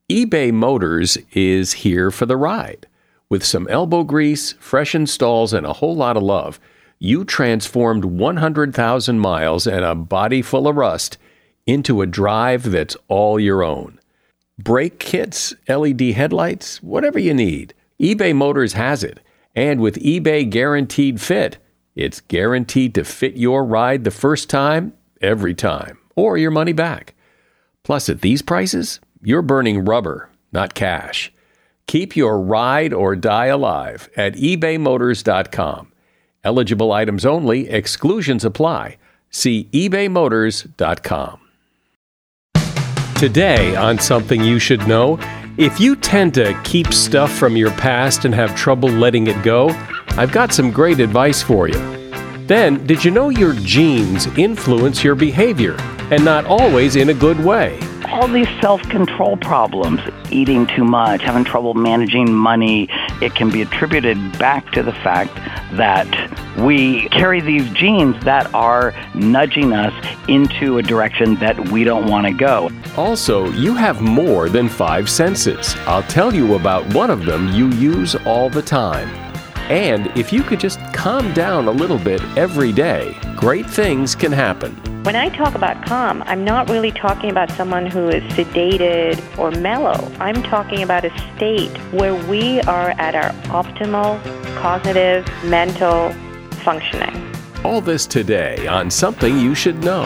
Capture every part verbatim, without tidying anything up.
eBay Motors is here for the ride. With some elbow grease, fresh installs, and a whole lot of love, you transformed one hundred thousand miles and a body full of rust into a drive that's all your own. Brake kits, L E D headlights, whatever you need, eBay Motors has it. And with eBay Guaranteed Fit, it's guaranteed to fit your ride the first time, every time, or your money back. Plus, at these prices, you're burning rubber, not cash. Keep your ride or die alive at ebay motors dot com. Eligible items only, exclusions apply. See ebay motors dot com. Today on Something You Should Know, if you tend to keep stuff from your past and have trouble letting it go, I've got some great advice for you. Then, did you know your genes influence your behavior, and not always in a good way? All these self-control problems, eating too much, having trouble managing money, it can be attributed back to the fact that we carry these genes that are nudging us into a direction that we don't want to go. Also, you have more than five senses. I'll tell you about one of them you use all the time. And if you could just calm down a little bit every day, great things can happen. When I talk about calm, I'm not really talking about someone who is sedated or mellow. I'm talking about a state where we are at our optimal cognitive, mental functioning. All this today on Something You Should Know.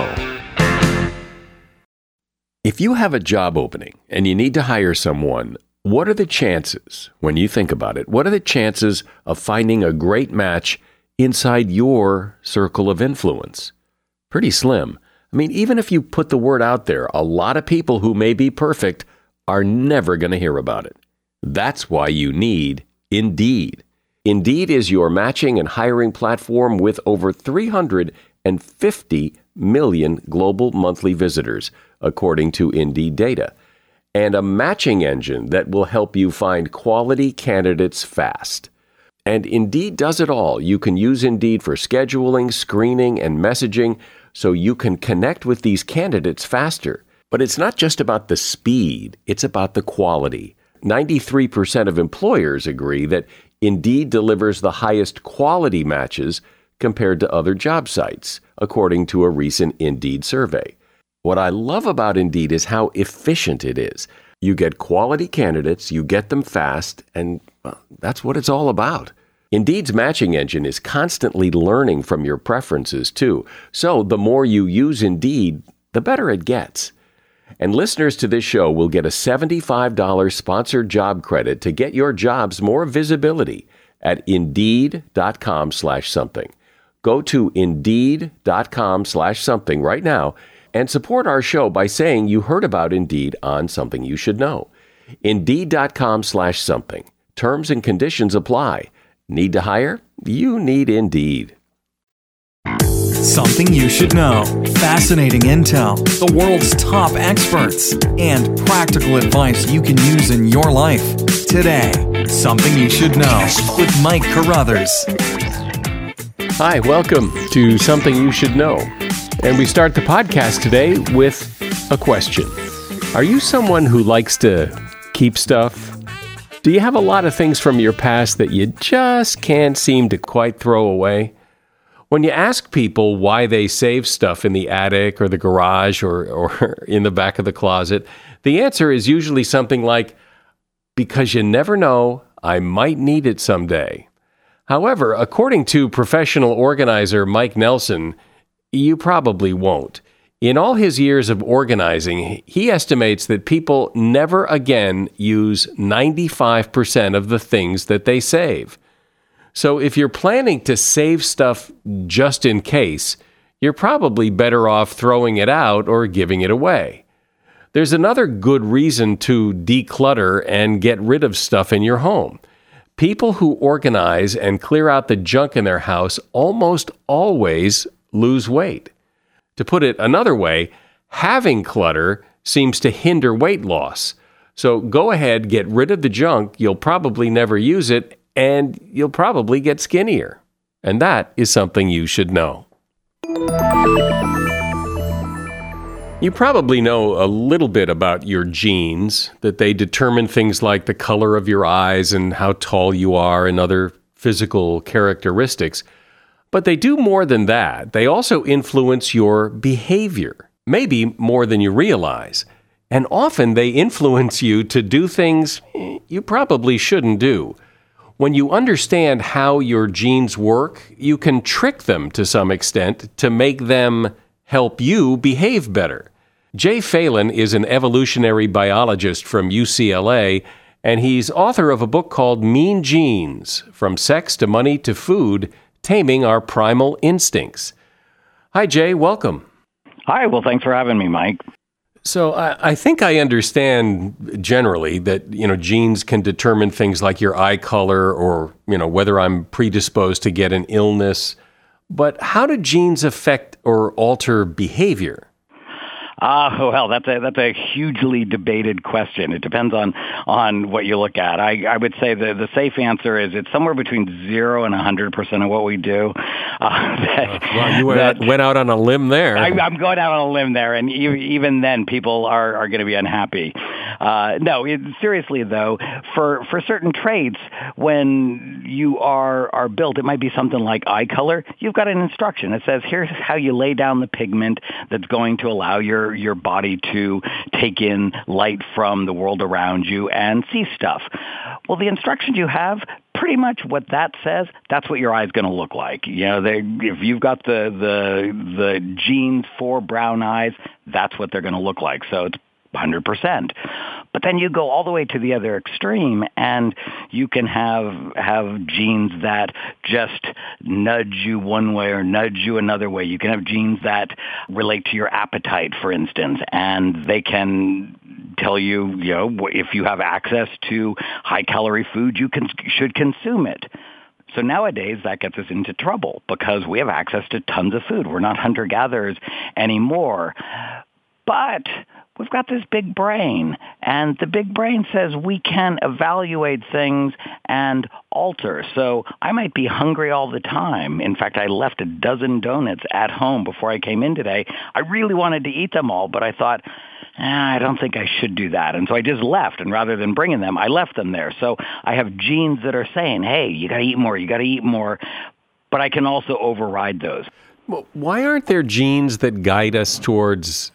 If you have a job opening and you need to hire someone, what are the chances, when you think about it, what are the chances of finding a great match inside your circle of influence? Pretty slim. I mean, even if you put the word out there, a lot of people who may be perfect are never going to hear about it. That's why you need Indeed. Indeed is your matching and hiring platform with over three hundred fifty million global monthly visitors, according to Indeed data, and a matching engine that will help you find quality candidates fast. And Indeed does it all. You can use Indeed for scheduling, screening, and messaging so you can connect with these candidates faster. But it's not just about the speed, it's about the quality. ninety-three percent of employers agree that Indeed delivers the highest quality matches compared to other job sites, according to a recent Indeed survey. What I love about Indeed is how efficient it is. You get quality candidates, you get them fast, and well, that's what it's all about. Indeed's matching engine is constantly learning from your preferences, too. So the more you use Indeed, the better it gets. And listeners to this show will get a seventy-five dollars sponsored job credit to get your jobs more visibility at Indeed.com slash something. Go to Indeed.com slash something right now and support our show by saying you heard about Indeed on Something You Should Know. Indeed.com slash something. Terms and conditions apply. Need to hire? You need Indeed. Something you should know. Fascinating intel, the world's top experts, and practical advice you can use in your life. Today, Something You Should Know with Mike Carruthers. Hi, welcome to Something You Should Know. And we start the podcast today with a question. Are you someone who likes to keep stuff? Do you have a lot of things from your past that you just can't seem to quite throw away? When you ask people why they save stuff in the attic or the garage or, or in the back of the closet, the answer is usually something like, because you never know, I might need it someday. However, according to professional organizer Mike Nelson, you probably won't. In all his years of organizing, he estimates that people never again use ninety-five percent of the things that they save. So if you're planning to save stuff just in case, you're probably better off throwing it out or giving it away. There's another good reason to declutter and get rid of stuff in your home. People who organize and clear out the junk in their house almost always lose weight. To put it another way, having clutter seems to hinder weight loss. So go ahead, get rid of the junk, you'll probably never use it, and you'll probably get skinnier. And that is something you should know. You probably know a little bit about your genes, that they determine things like the color of your eyes and how tall you are and other physical characteristics. But they do more than that. They also influence your behavior, maybe more than you realize. And often they influence you to do things you probably shouldn't do. When you understand how your genes work, you can trick them to some extent to make them help you behave better. Jay Phelan is an evolutionary biologist from U C L A, and he's author of a book called Mean Genes, From Sex to Money to Food, Taming Our Primal Instincts. Hi, Jay. Welcome. Hi. Well, thanks for having me, Mike. So I, I think I understand generally that, you know, genes can determine things like your eye color or, you know, whether I'm predisposed to get an illness. But how do genes affect or alter behavior? Ah, uh, well, that's a that's a hugely debated question. It depends on on what you look at. I, I would say the the safe answer is it's somewhere between zero and a hundred percent of what we do. Uh, that, well, you went, that, went out on a limb there. I, I'm going out on a limb there, and even, even then, people are, are going to be unhappy. Uh, no, it, seriously though, for for certain traits, when you are are built, it might be something like eye color. You've got an instruction that says here's how you lay down the pigment that's going to allow your your body to take in light from the world around you and see stuff. Well, the instructions you have, pretty much what that says, that's what your eye is going to look like. You know, they, if you've got the, the, the genes for brown eyes, that's what they're going to look like. So it's one hundred percent. But then you go all the way to the other extreme, and you can have have genes that just nudge you one way or nudge you another way. You can have genes that relate to your appetite, for instance, and they can tell you, you know, if you have access to high-calorie food, you can, should consume it. So nowadays, that gets us into trouble because we have access to tons of food. We're not hunter-gatherers anymore. But we've got this big brain, and the big brain says we can evaluate things and alter. So I might be hungry all the time. In fact, I left a dozen donuts at home before I came in today. I really wanted to eat them all, but I thought, eh, I don't think I should do that. And so I just left, and rather than bringing them, I left them there. So I have genes that are saying, hey, you got to eat more, you got to eat more, but I can also override those. Well, why aren't there genes that guide us towards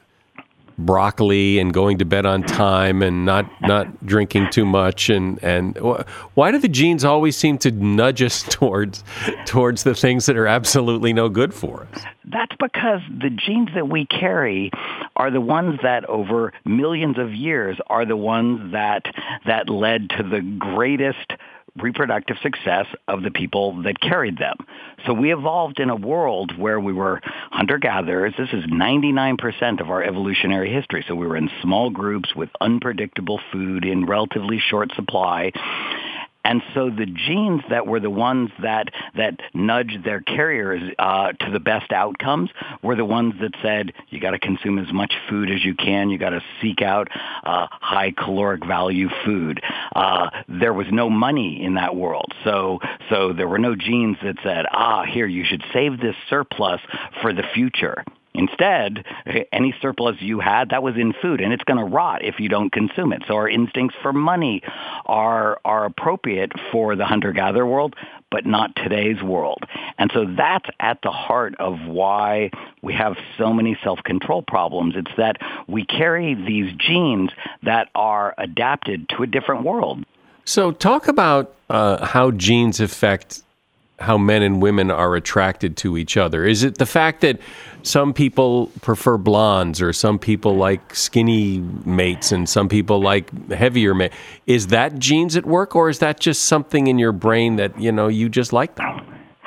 broccoli and going to bed on time and not, not drinking too much? And, and why do the genes always seem to nudge us towards towards the things that are absolutely no good for us? That's because the genes that we carry are the ones that over millions of years are the ones that that led to the greatest reproductive success of the people that carried them. So we evolved in a world where we were hunter-gatherers. This is ninety-nine percent of our evolutionary history. So we were in small groups with unpredictable food in relatively short supply. And so the genes that were the ones that that nudged their carriers uh, to the best outcomes were the ones that said, you got to consume as much food as you can. You got to seek out uh, high caloric value food. Uh, there was no money in that world. So so there were no genes that said, ah, here, you should save this surplus for the future. Instead, any surplus you had, that was in food, and it's going to rot if you don't consume it. So our instincts for money are are appropriate for the hunter-gatherer world, but not today's world. And so that's at the heart of why we have so many self-control problems. It's that we carry these genes that are adapted to a different world. So talk about uh, how genes affect how men and women are attracted to each other. Is it the fact that some people prefer blondes or some people like skinny mates and some people like heavier mates? Is that genes at work, or is that just something in your brain that, you know, you just like them?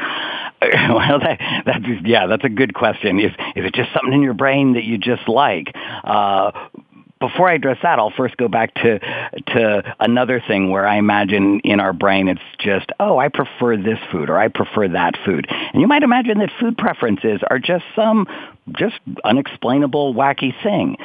Well, that, that's, yeah, that's a good question. Is, is it just something in your brain that you just like? Uh, Before I address that, I'll first go back to to another thing where I imagine in our brain it's just, oh, I prefer this food or I prefer that food. And you might imagine that food preferences are just some just unexplainable, wacky thing.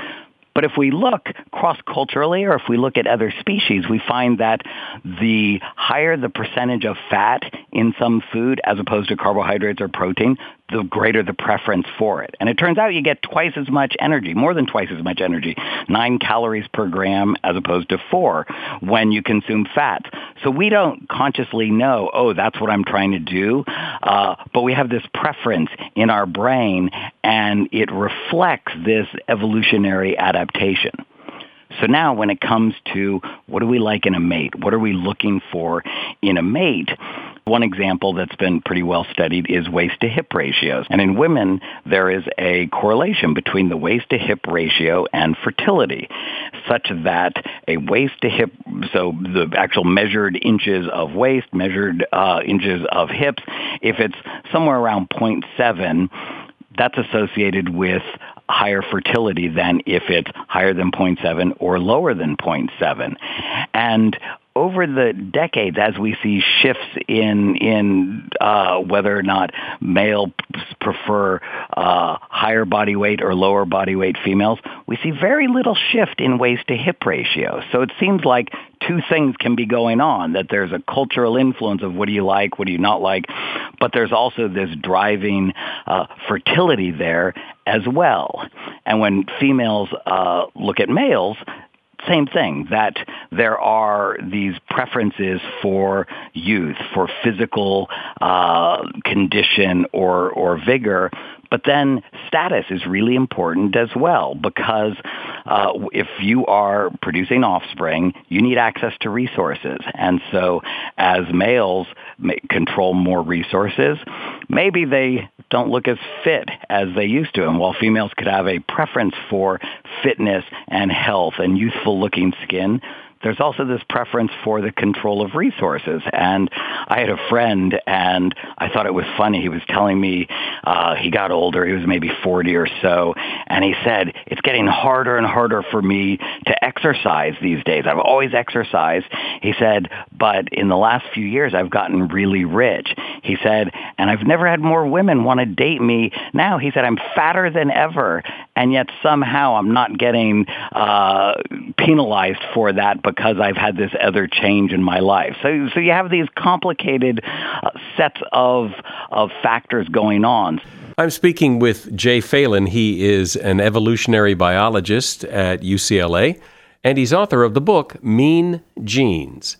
But if we look cross-culturally, or if we look at other species, we find that the higher the percentage of fat in some food as opposed to carbohydrates or protein, the greater the preference for it. And it turns out you get twice as much energy, more than twice as much energy, nine calories per gram as opposed to four when you consume fat. So we don't consciously know, oh, that's what I'm trying to do, uh, but we have this preference in our brain, and it reflects this evolutionary adaptation. So now when it comes to what do we like in a mate, what are we looking for in a mate, one example that's been pretty well studied is waist-to-hip ratios. And in women, there is a correlation between the waist-to-hip ratio and fertility, such that a waist-to-hip, so the actual measured inches of waist, measured uh, inches of hips, if it's somewhere around zero point seven, that's associated with higher fertility than if it's higher than zero point seven or lower than zero point seven. And over the decades, as we see shifts in in uh, whether or not males prefer uh, higher body weight or lower body weight females, we see very little shift in waist-to-hip ratio. So it seems like two things can be going on, that there's a cultural influence of what do you like, what do you not like, but there's also this driving uh, fertility there as well. And when females uh, look at males, same thing, that there are these preferences for youth, for physical uh, condition or, or vigor. But then status is really important as well, because uh, if you are producing offspring, you need access to resources. And so as males control more resources, maybe they don't look as fit as they used to. And while females could have a preference for fitness and health and youthful-looking skin, there's also this preference for the control of resources. And I had a friend, and I thought it was funny. He was telling me uh, he got older. He was maybe forty or so. And he said, it's getting harder and harder for me to exercise these days. I've always exercised. He said, but in the last few years, I've gotten really rich. He said, and I've never had more women want to date me. Now, he said, I'm fatter than ever. And yet somehow I'm not getting uh, penalized for that because I've had this other change in my life. So, so you have these complicated uh, sets of of factors going on. I'm speaking with Jay Phelan. He is an evolutionary biologist at U C L A, and he's author of the book Mean Genes.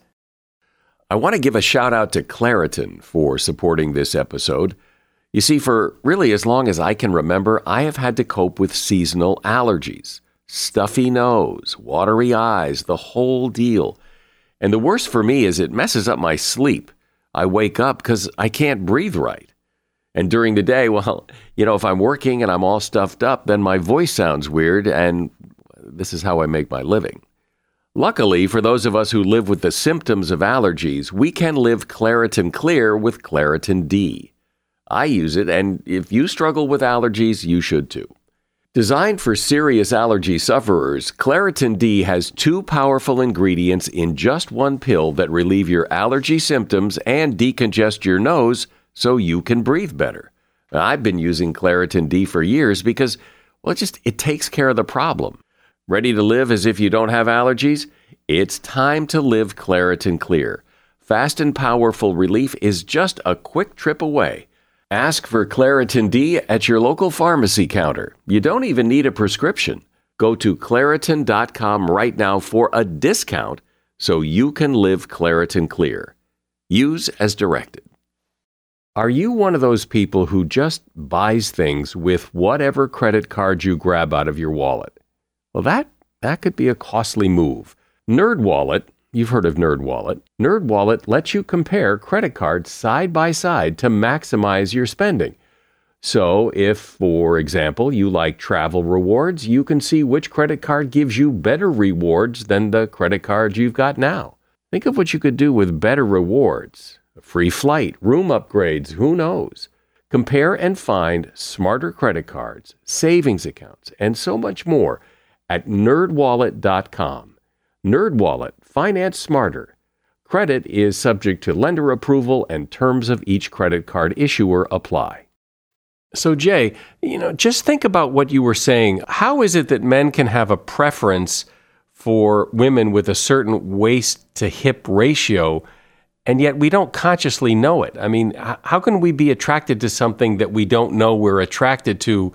I want to give a shout out to Claritin for supporting this episode. You see, for really as long as I can remember, I have had to cope with seasonal allergies. Stuffy nose, watery eyes, the whole deal. And the worst for me is it messes up my sleep. I wake up because I can't breathe right. And during the day, well, you know, if I'm working and I'm all stuffed up, then my voice sounds weird, and this is how I make my living. Luckily, for those of us who live with the symptoms of allergies, we can live Claritin Clear with Claritin D. I use it, and if you struggle with allergies, you should too. Designed for serious allergy sufferers, Claritin D has two powerful ingredients in just one pill that relieve your allergy symptoms and decongest your nose so you can breathe better. Now, I've been using Claritin D for years because, well, it just it takes care of the problem. Ready to live as if you don't have allergies? It's time to live Claritin Clear. Fast and powerful relief is just a quick trip away. Ask for Claritin D at your local pharmacy counter. You don't even need a prescription. Go to Claritin dot com right now for a discount so you can live Claritin Clear. Use as directed. Are you one of those people who just buys things with whatever credit card you grab out of your wallet? Well, that, that could be a costly move. NerdWallet, you've heard of NerdWallet. NerdWallet lets you compare credit cards side by side to maximize your spending. So if, for example, you like travel rewards, you can see which credit card gives you better rewards than the credit card you've got now. Think of what you could do with better rewards. A free flight, room upgrades, who knows? Compare and find smarter credit cards, savings accounts, and so much more at Nerd Wallet dot com. NerdWallet, finance smarter. Credit is subject to lender approval and terms of each credit card issuer apply. So, Jay, you know, just think about what you were saying. How is it that men can have a preference for women with a certain waist to hip ratio, and yet we don't consciously know it? I mean, how can we be attracted to something that we don't know we're attracted to,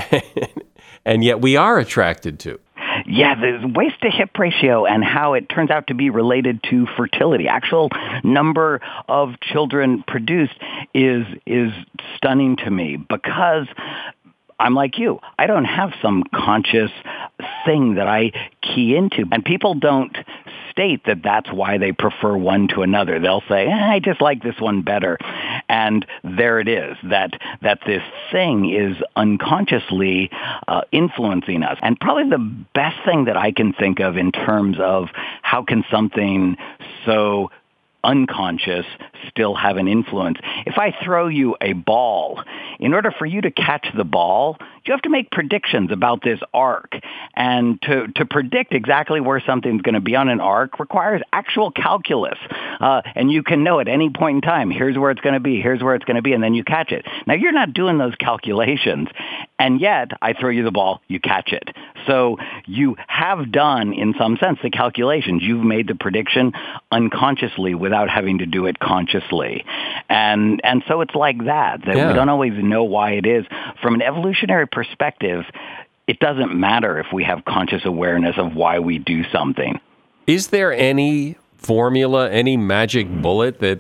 and yet we are attracted to? Yeah, the waist to hip ratio and how it turns out to be related to fertility. Actual number of children produced is is stunning to me because I'm like you. I don't have some conscious thing that I key into. And people don't state that that's why they prefer one to another. They'll say, eh, I just like this one better. And there it is, that that this thing is unconsciously uh, influencing us. And probably the best thing that I can think of in terms of how can something so unconscious still have an influence. If I throw you a ball, in order for you to catch the ball, you have to make predictions about this arc. And to, to predict exactly where something's going to be on an arc requires actual calculus. Uh, and you can know at any point in time, here's where it's going to be, here's where it's going to be, and then you catch it. Now, you're not doing those calculations. And yet, I throw you the ball, you catch it. So you have done, in some sense, the calculations. You've made the prediction unconsciously without having to do it consciously. And and so it's like that, that yeah. we don't always know why it is. From an evolutionary perspective, it doesn't matter if we have conscious awareness of why we do something. Is there any formula, any magic bullet that,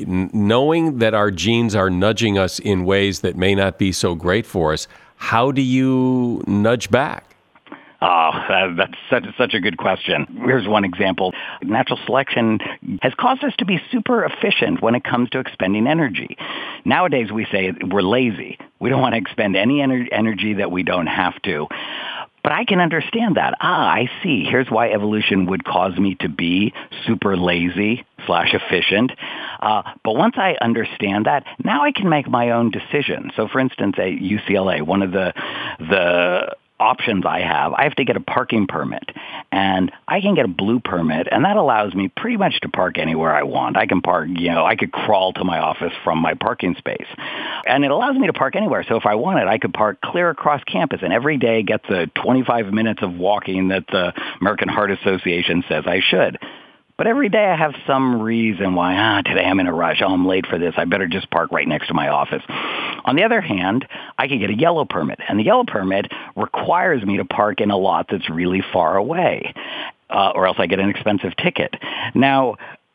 knowing that our genes are nudging us in ways that may not be so great for us, how do you nudge back? Oh, that's such, such a good question. Here's one example. Natural selection has caused us to be super efficient when it comes to expending energy. Nowadays, we say we're lazy. We don't want to expend any ener- energy that we don't have to. But I can understand that. Ah, I see. Here's why evolution would cause me to be super lazy slash efficient. Uh, but once I understand that, now I can make my own decision. So, for instance, at U C L A, one of the the options I have, I have to get a parking permit, and I can get a blue permit, and that allows me pretty much to park anywhere I want. I can park, you know, I could crawl to my office from my parking space, and it allows me to park anywhere. So if I wanted, I could park clear across campus, and every day get the twenty-five minutes of walking that the American Heart Association says I should. But every day I have some reason why, ah, today I'm in a rush. Oh, I'm late for this. I better just park right next to my office. On the other hand, I could get a yellow permit. And the yellow permit requires me to park in a lot that's really far away, uh, or else I get an expensive ticket. Now,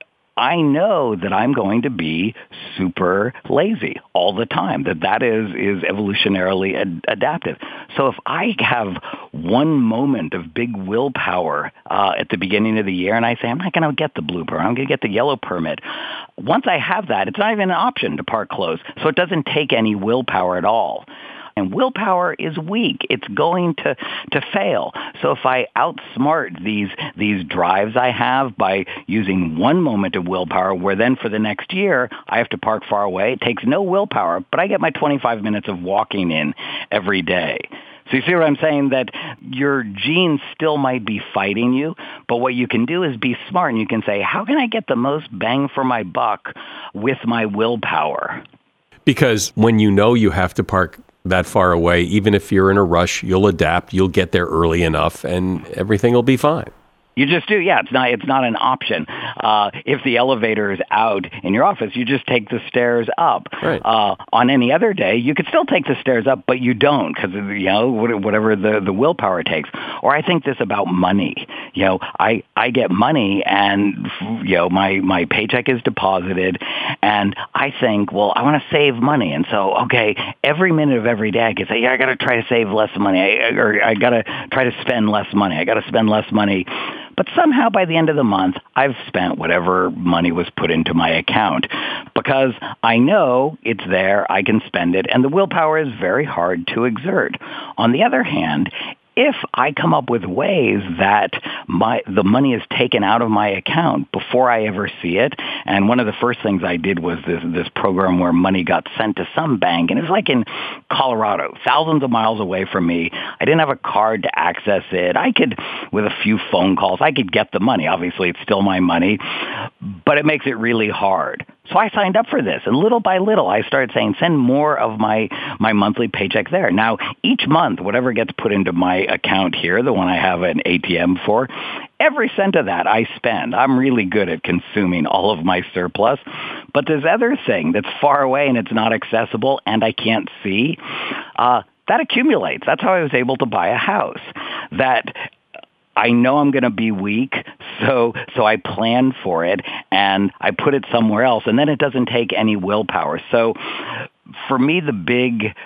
I know that I'm going to be super lazy all the time, that that is, is evolutionarily ad- adaptive. So if I have one moment of big willpower uh, at the beginning of the year and I say, I'm not going to get the blue permit, I'm going to get the yellow permit. Once I have that, it's not even an option to park close. So it doesn't take any willpower at all. And willpower is weak. It's going to, to fail. So if I outsmart these these drives I have by using one moment of willpower, where then for the next year I have to park far away, it takes no willpower, but I get my twenty-five minutes of walking in every day. So you see what I'm saying? That your genes still might be fighting you, but what you can do is be smart, and you can say, how can I get the most bang for my buck with my willpower? Because when you know you have to park that far away, even if you're in a rush, you'll adapt, you'll get there early enough, and everything will be fine. You just do, yeah. It's not. It's not an option. Uh, if the elevator is out in your office, you just take the stairs up. Right. Uh, on any other day, you could still take the stairs up, but you don't because you know whatever the, the willpower takes. Or I think this about money. You know, I, I get money, and you know my my paycheck is deposited, and I think, well, I want to save money, and so okay, every minute of every day I can say, yeah, I got to try to save less money, I, or I got to try to spend less money. I got to spend less money. But somehow by the end of the month, I've spent whatever money was put into my account because I know it's there, I can spend it, and the willpower is very hard to exert. On the other hand, if I come up with ways that my the money is taken out of my account before I ever see it, and one of the first things I did was this this program where money got sent to some bank, and it was like in Colorado, thousands of miles away from me. I didn't have a card to access it. I could, with a few phone calls, I could get the money. Obviously, it's still my money, but it makes it really hard. So I signed up for this, and little by little, I started saying, send more of my, my monthly paycheck there. Now, each month, whatever gets put into my account here, the one I have an A T M for, every cent of that I spend. I'm really good at consuming all of my surplus. But this other thing that's far away and it's not accessible and I can't see, uh, that accumulates. That's how I was able to buy a house. That I know I'm going to be weak, so so I plan for it, and I put it somewhere else, and then it doesn't take any willpower. So for me, the big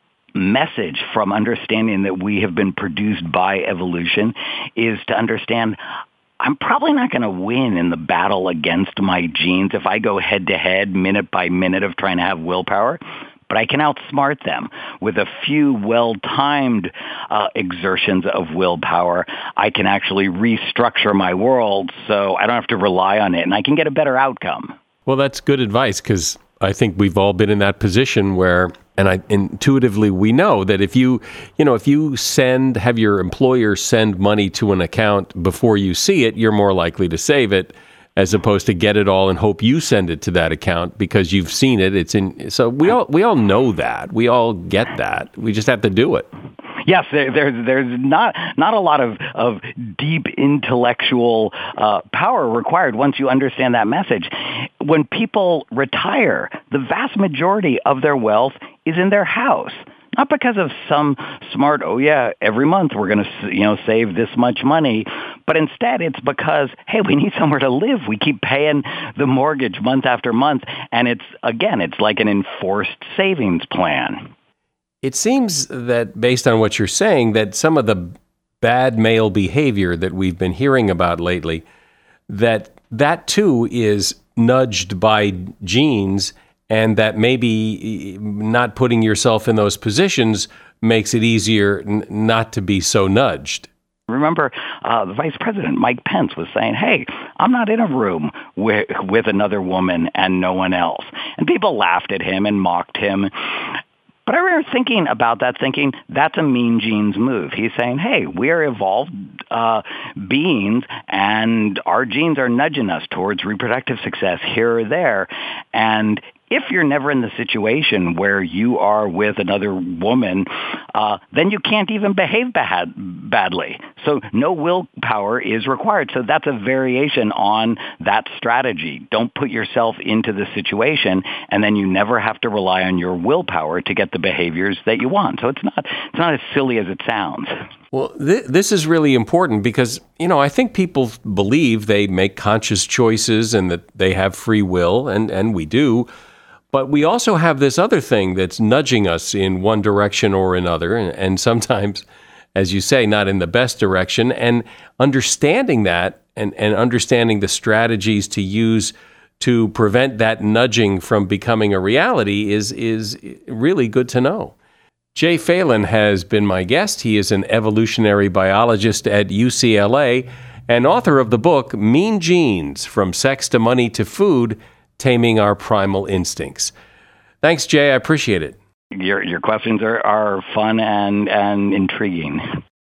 message from understanding that we have been produced by evolution is to understand I'm probably not going to win in the battle against my genes if I go head-to-head, minute by minute of trying to have willpower. But I can outsmart them with a few well-timed uh, exertions of willpower. I can actually restructure my world so I don't have to rely on it, and I can get a better outcome. Well, that's good advice, because I think we've all been in that position where, and I intuitively we know that if you, you know, if you send, have your employer send money to an account before you see it, you're more likely to save it, as opposed to get it all and hope you send it to that account because you've seen it. It's in. So we all we all know that. We all get that. We just have to do it. Yes, there, there's there's not not a lot of of deep intellectual uh, power required once you understand that message. When people retire, the vast majority of their wealth is in their house. Not because of some smart, oh yeah, every month we're going to, you know, save this much money, but instead it's because, hey, we need somewhere to live. We keep paying the mortgage month after month, and it's, again, it's like an enforced savings plan. It seems that, based on what you're saying, that some of the bad male behavior that we've been hearing about lately, that that too is nudged by genes, and that maybe not putting yourself in those positions makes it easier n- not to be so nudged. Remember, uh, the Vice President, Mike Pence, was saying, hey, I'm not in a room with, with another woman and no one else. And people laughed at him and mocked him. But I remember thinking about that, thinking that's a mean genes move. He's saying, hey, we are evolved uh, beings, and our genes are nudging us towards reproductive success here or there. And if you're never in the situation where you are with another woman, uh, then you can't even behave bad, badly. So no willpower is required. So that's a variation on that strategy. Don't put yourself into the situation, and then you never have to rely on your willpower to get the behaviors that you want. So it's not it's not as silly as it sounds. Well, th- this is really important because, you know, I think people believe they make conscious choices and that they have free will, and, and we do. But we also have this other thing that's nudging us in one direction or another, and, and sometimes, as you say, not in the best direction. And understanding that and, and understanding the strategies to use to prevent that nudging from becoming a reality is is really good to know. Jay Phelan has been my guest. He is an evolutionary biologist at U C L A and author of the book Mean Genes: From Sex to Money to Food, Taming Our Primal Instincts. Thanks, Jay. I appreciate it. Your your questions are, are fun and, and intriguing.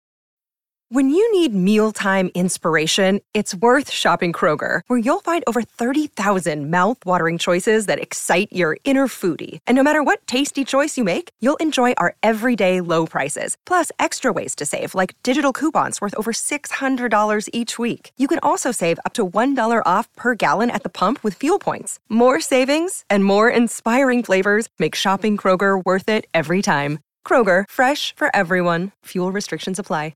When you need mealtime inspiration, it's worth shopping Kroger, where you'll find over thirty thousand mouth-watering choices that excite your inner foodie. And no matter what tasty choice you make, you'll enjoy our everyday low prices, plus extra ways to save, like digital coupons worth over six hundred dollars each week. You can also save up to one dollar off per gallon at the pump with fuel points. More savings and more inspiring flavors make shopping Kroger worth it every time. Kroger, fresh for everyone. Fuel restrictions apply.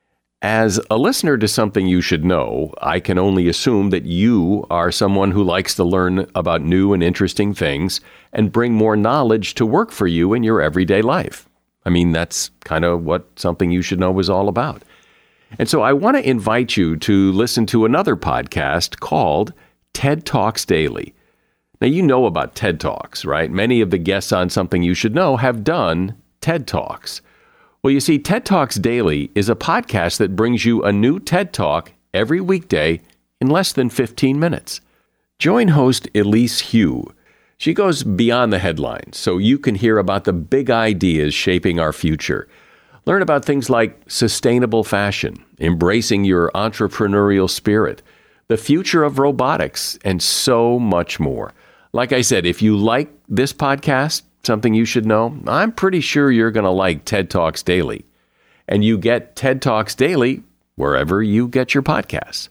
As a listener to Something You Should Know, I can only assume that you are someone who likes to learn about new and interesting things and bring more knowledge to work for you in your everyday life. I mean, that's kind of what Something You Should Know is all about. And so I want to invite you to listen to another podcast called TED Talks Daily. Now, you know about TED Talks, right? Many of the guests on Something You Should Know have done TED Talks. Well, you see, TED Talks Daily is a podcast that brings you a new TED Talk every weekday in less than fifteen minutes. Join host Elise Hu. She goes beyond the headlines so you can hear about the big ideas shaping our future. Learn about things like sustainable fashion, embracing your entrepreneurial spirit, the future of robotics, and so much more. Like I said, if you like this podcast, Something You Should Know, I'm pretty sure you're going to like TED Talks Daily. And you get TED Talks Daily wherever you get your podcasts.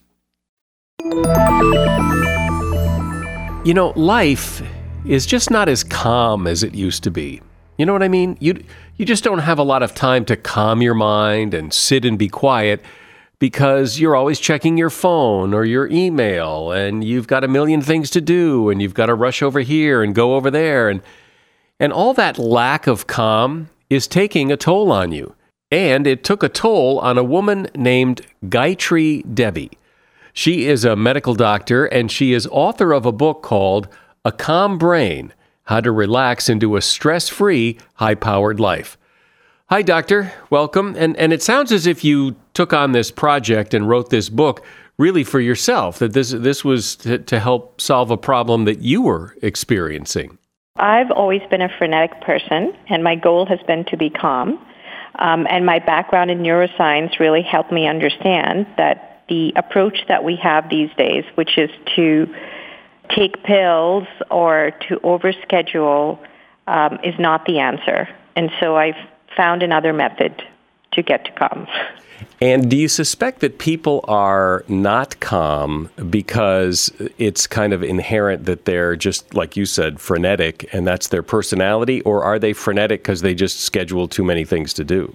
You know, life is just not as calm as it used to be. You know what I mean? You you just don't have a lot of time to calm your mind and sit and be quiet because you're always checking your phone or your email, and you've got a million things to do, and you've got to rush over here and go over there. And, and all that lack of calm is taking a toll on you. And it took a toll on a woman named Gayatri Devi. She is a medical doctor, and she is author of a book called A Calm Brain: How to Relax into a Stress-Free, High-Powered Life. Hi, Doctor. Welcome. And and it sounds as if you took on this project and wrote this book really for yourself, that this this was to, to help solve a problem that you were experiencing. I've always been a frenetic person, and my goal has been to be calm. Um, and my background in neuroscience really helped me understand that the approach that we have these days, which is to take pills or to overschedule, um, is not the answer. And so I've found another method to get to calm. And do you suspect that people are not calm because it's kind of inherent that they're just, like you said, frenetic, and that's their personality? Or are they frenetic because they just schedule too many things to do?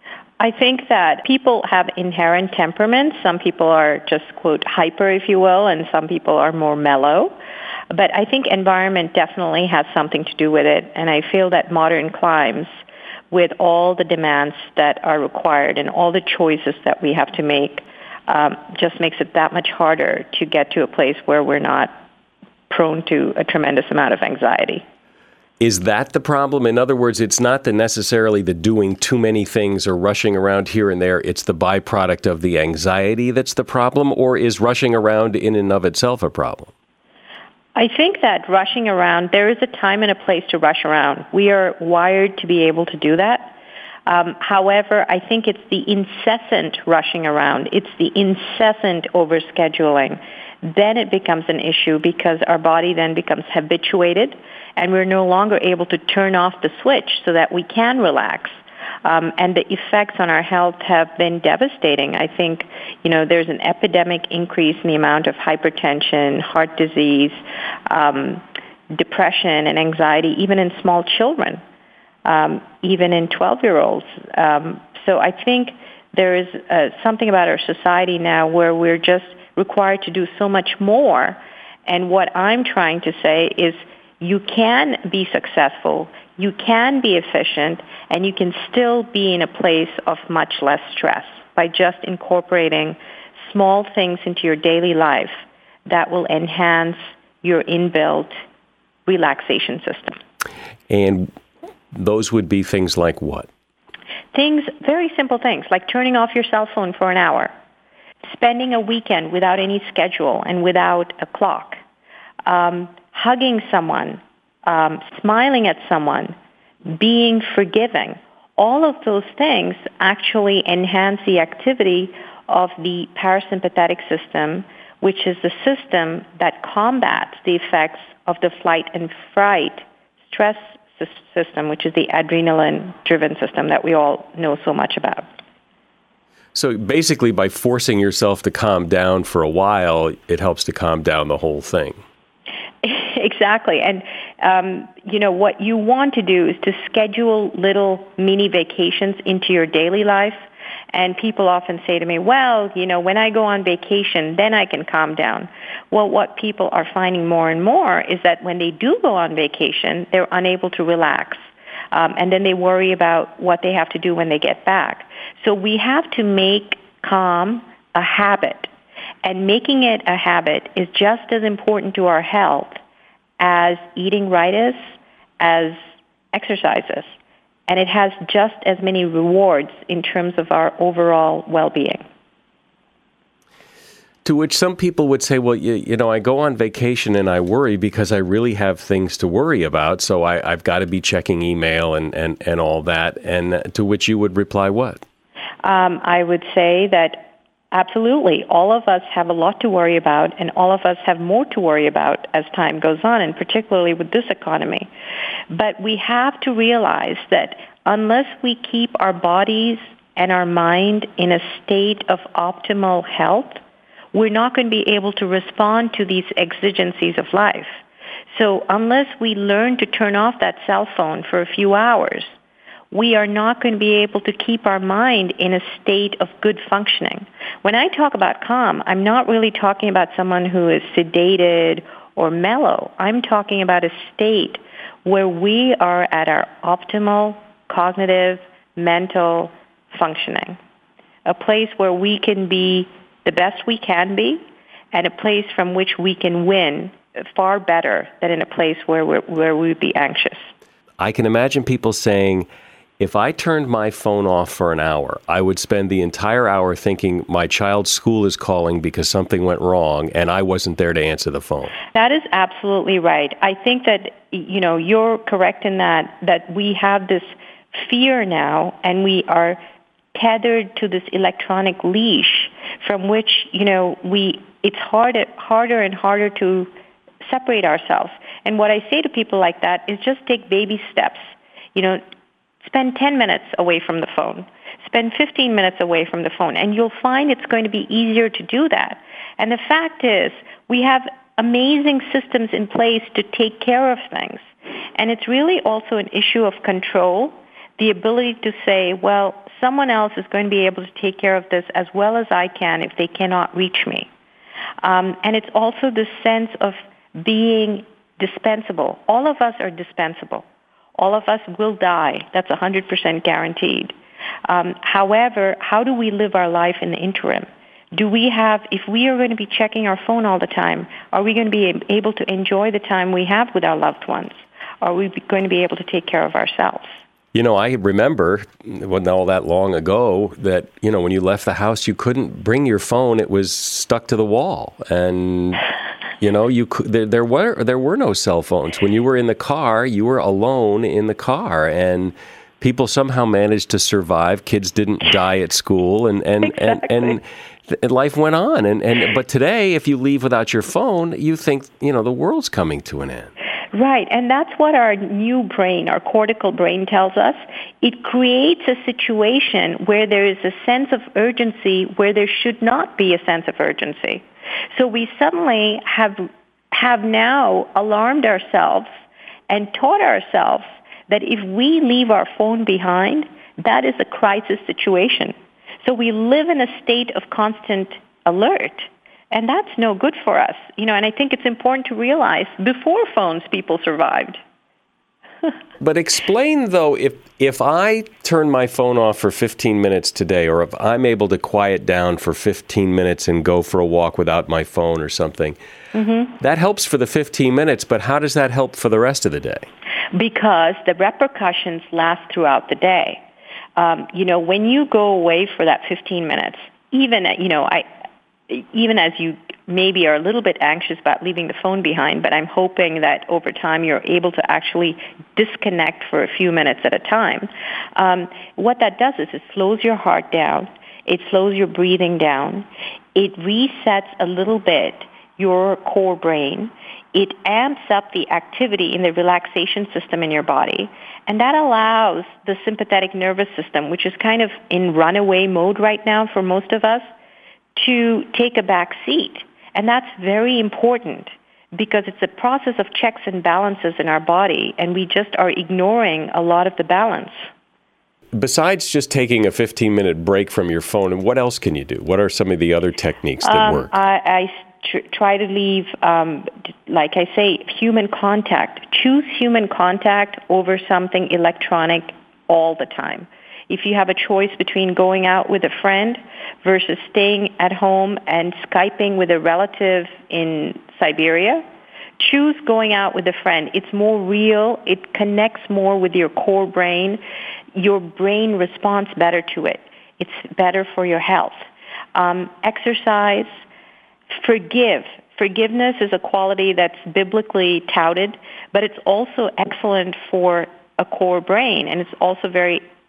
I think that people have inherent temperaments. Some people are just, quote, hyper, if you will, and some people are more mellow. But I think environment definitely has something to do with it. And I feel that modern climes, with all the demands that are required and all the choices that we have to make, um, just makes it that much harder to get to a place where we're not prone to a tremendous amount of anxiety. Is that the problem? In other words, it's not the necessarily the doing too many things or rushing around here and there. It's the byproduct of the anxiety that's the problem, or is rushing around in and of itself a problem? I think that rushing around, there is a time and a place to rush around. We are wired to be able to do that. Um, however, I think it's the incessant rushing around. It's the incessant overscheduling. Then it becomes an issue because our body then becomes habituated and we're no longer able to turn off the switch so that we can relax. Um, and the effects on our health have been devastating. I think, you know, there's an epidemic increase in the amount of hypertension, heart disease, um, depression, and anxiety, even in small children, um, even in twelve-year-olds. Um, so I think there is uh, something about our society now where we're just required to do so much more. And what I'm trying to say is you can be successful, you can be efficient, and you can still be in a place of much less stress by just incorporating small things into your daily life that will enhance your inbuilt relaxation system. And those would be things like what? Things, very simple things, like turning off your cell phone for an hour, spending a weekend without any schedule and without a clock, um, hugging someone, um, smiling at someone, being forgiving. All of those things actually enhance the activity of the parasympathetic system, which is the system that combats the effects of the flight and fright stress system, which is the adrenaline-driven system that we all know so much about. So basically, by forcing yourself to calm down for a while, it helps to calm down the whole thing. Exactly. And, um, you know, what you want to do is to schedule little mini vacations into your daily life. And people often say to me, well, you know, when I go on vacation, then I can calm down. Well, what people are finding more and more is that when they do go on vacation, they're unable to relax. Um, and then they worry about what they have to do when they get back. So we have to make calm a habit. And making it a habit is just as important to our health as eating right is, as exercise is. And it has just as many rewards in terms of our overall well-being. To which some people would say, well, you, you know, I go on vacation and I worry because I really have things to worry about, so I, I've got to be checking email and, and, and all that. And to which you would reply what? Um, I would say that Absolutely. All of us have a lot to worry about, and all of us have more to worry about as time goes on, and particularly with this economy. But we have to realize that unless we keep our bodies and our mind in a state of optimal health, we're not going to be able to respond to these exigencies of life. So unless we learn to turn off that cell phone for a few hours, we are not going to be able to keep our mind in a state of good functioning. When I talk about calm, I'm not really talking about someone who is sedated or mellow. I'm talking about a state where we are at our optimal cognitive, mental functioning, a place where we can be the best we can be, and a place from which we can win far better than in a place where we're, where we would be anxious. I can imagine people saying, if I turned my phone off for an hour, I would spend the entire hour thinking my child's school is calling because something went wrong and I wasn't there to answer the phone. That is absolutely right. I think that, you know, you're correct in that, that we have this fear now, and we are tethered to this electronic leash from which, you know, we it's harder, harder and harder to separate ourselves. And what I say to people like that is just take baby steps. You know, spend ten minutes away from the phone. Spend fifteen minutes away from the phone, and you'll find it's going to be easier to do that. And the fact is, we have amazing systems in place to take care of things. And it's really also an issue of control, the ability to say, well, someone else is going to be able to take care of this as well as I can if they cannot reach me. Um, and it's also this sense of being dispensable. All of us are dispensable. All of us will die. That's one hundred percent guaranteed. Um, however, how do we live our life in the interim? Do we have, if we are going to be checking our phone all the time, are we going to be able to enjoy the time we have with our loved ones? Are we going to be able to take care of ourselves? You know, I remember, wasn't all that long ago, that, you know, when you left the house, you couldn't bring your phone. It was stuck to the wall. And, you know, you could, there, there were there were no cell phones. When you were in the car, you were alone in the car. And people somehow managed to survive. Kids didn't die at school. And, and, exactly. and, and, and life went on. And, and But today, if you leave without your phone, you think, you know, the world's coming to an end. Right, and that's what our new brain, our cortical brain, tells us. It creates a situation where there is a sense of urgency where there should not be a sense of urgency. So we suddenly have have now alarmed ourselves and taught ourselves that if we leave our phone behind, that is a crisis situation. So we live in a state of constant alert. And that's no good for us, you know, and I think it's important to realize before phones, people survived. But explain, though, if if I turn my phone off for fifteen minutes today, or if I'm able to quiet down for fifteen minutes and go for a walk without my phone or something, mm-hmm. that helps for the fifteen minutes, but how does that help for the rest of the day? Because the repercussions last throughout the day. Um, you know, when you go away for that fifteen minutes, even, you know, I... even as you maybe are a little bit anxious about leaving the phone behind, but I'm hoping that over time you're able to actually disconnect for a few minutes at a time. Um, what that does is it slows your heart down. It slows your breathing down. It resets a little bit your core brain. It amps up the activity in the relaxation system in your body. And that allows the sympathetic nervous system, which is kind of in runaway mode right now for most of us, to take a back seat. And that's very important because it's a process of checks and balances in our body, and we just are ignoring a lot of the balance. Besides just taking a fifteen-minute break from your phone, and what else can you do? What are some of the other techniques that um, work? I, I tr- try to leave, um, like I say, human contact. Choose human contact over something electronic all the time. If you have a choice between going out with a friend versus staying at home and Skyping with a relative in Siberia, choose going out with a friend. It's more real. It connects more with your core brain. Your brain responds better to it. It's better for your health. Um, exercise, forgive. Forgiveness is a quality that's biblically touted, but it's also excellent for a core brain, and it's also very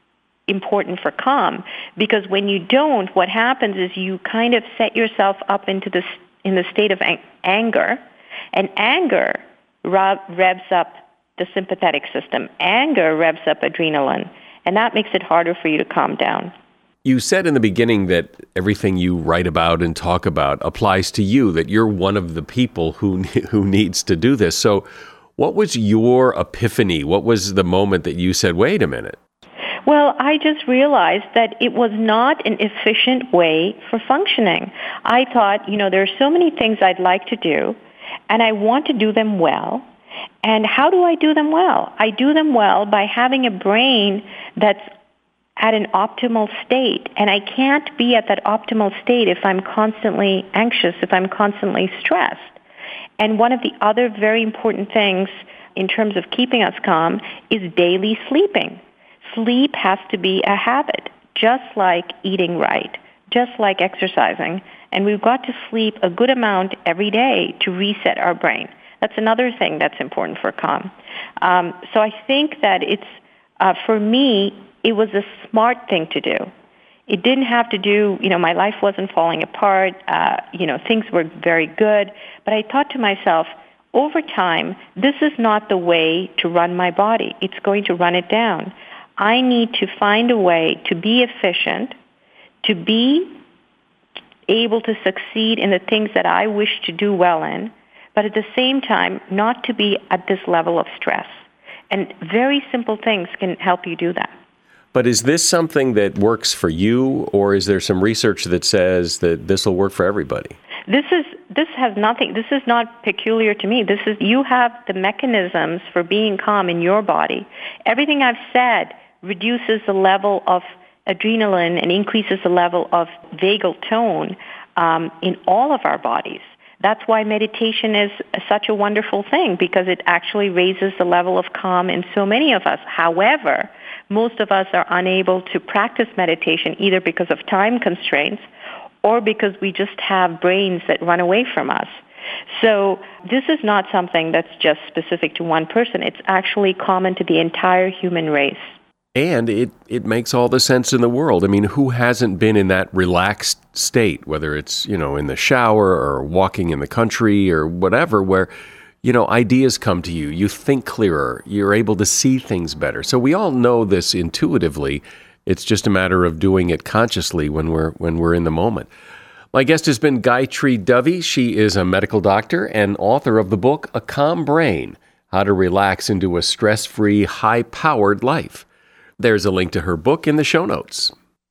important for calm, because when you don't, what happens is you kind of set yourself up into this in the state of ang- anger, and anger rev- revs up the sympathetic system. Anger revs up adrenaline, and that makes it harder for you to calm down. You said in the beginning that everything you write about and talk about applies to you, that you're one of the people who who needs to do this. So what was your epiphany? What was the moment that you said, wait a minute? Well, I just realized that it was not an efficient way for functioning. I thought, you know, there are so many things I'd like to do, and I want to do them well. And how do I do them well? I do them well by having a brain that's at an optimal state. And I can't be at that optimal state if I'm constantly anxious, if I'm constantly stressed. And one of the other very important things in terms of keeping us calm is daily sleeping. Sleep has to be a habit, just like eating right, just like exercising. And we've got to sleep a good amount every day to reset our brain. That's another thing that's important for calm. Um, so I think that it's, uh, for me, it was a smart thing to do. It didn't have to do, you know, my life wasn't falling apart, uh, you know, things were very good. But I thought to myself, over time, this is not the way to run my body. It's going to run it down. I need to find a way to be efficient, to be able to succeed in the things that I wish to do well in, but at the same time, not to be at this level of stress. And very simple things can help you do that. But is this something that works for you, or is there some research that says that this will work for everybody? This is this has nothing. This is not peculiar to me. This is you have the mechanisms for being calm in your body. Everything I've said reduces the level of adrenaline and increases the level of vagal tone um, in all of our bodies. That's why meditation is such a wonderful thing, because it actually raises the level of calm in so many of us. However, most of us are unable to practice meditation either because of time constraints or because we just have brains that run away from us. So this is not something that's just specific to one person. It's actually common to the entire human race. And it, it makes all the sense in the world. I mean, who hasn't been in that relaxed state, whether it's, you know, in the shower or walking in the country or whatever, where, you know, ideas come to you, you think clearer, you're able to see things better. So we all know this intuitively. It's just a matter of doing it consciously when we're when we're in the moment. My guest has been Gayatri Dove. She is a medical doctor and author of the book, A Calm Brain, How to Relax into a Stress-Free, High-Powered Life. There's a link to her book in the show notes.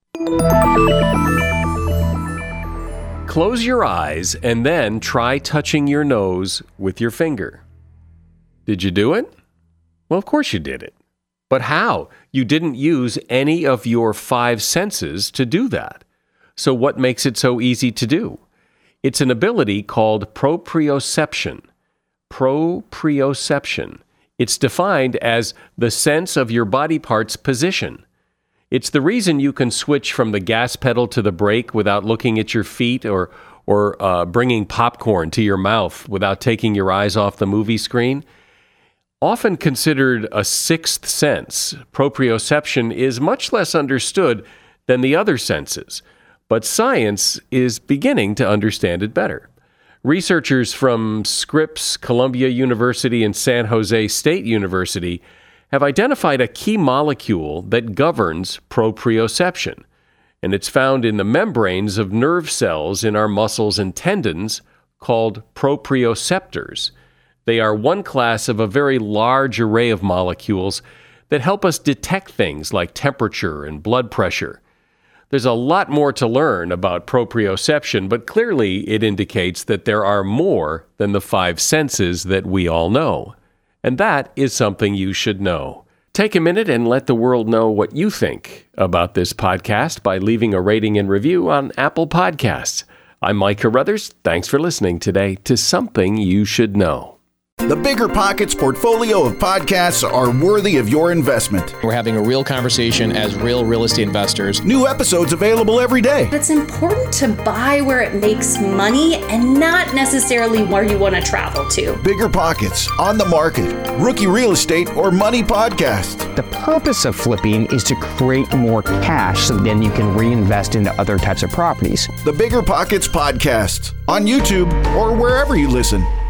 Close your eyes and then try touching your nose with your finger. Did you do it? Well, of course you did it. But how? You didn't use any of your five senses to do that. So what makes it so easy to do? It's an ability called proprioception. Proprioception. It's defined as the sense of your body part's position. It's the reason you can switch from the gas pedal to the brake without looking at your feet, or or uh, bringing popcorn to your mouth without taking your eyes off the movie screen. Often considered a sixth sense, proprioception is much less understood than the other senses, but science is beginning to understand it better. Researchers from Scripps, Columbia University, and San Jose State University have identified a key molecule that governs proprioception, and it's found in the membranes of nerve cells in our muscles and tendons called proprioceptors. They are one class of a very large array of molecules that help us detect things like temperature and blood pressure. There's a lot more to learn about proprioception, but clearly it indicates that there are more than the five senses that we all know. And that is something you should know. Take a minute and let the world know what you think about this podcast by leaving a rating and review on Apple Podcasts. I'm Mike Carruthers. Thanks for listening today to Something You Should Know. The Bigger Pockets portfolio of podcasts are worthy of your investment. We're having a real conversation as real real estate investors. New episodes available every day. It's important to buy where it makes money and not necessarily where you want to travel to. Bigger Pockets, On the Market, Rookie Real Estate, or Money Podcast. The purpose of flipping is to create more cash so then you can reinvest into other types of properties. The Bigger Pockets Podcast on YouTube or wherever you listen.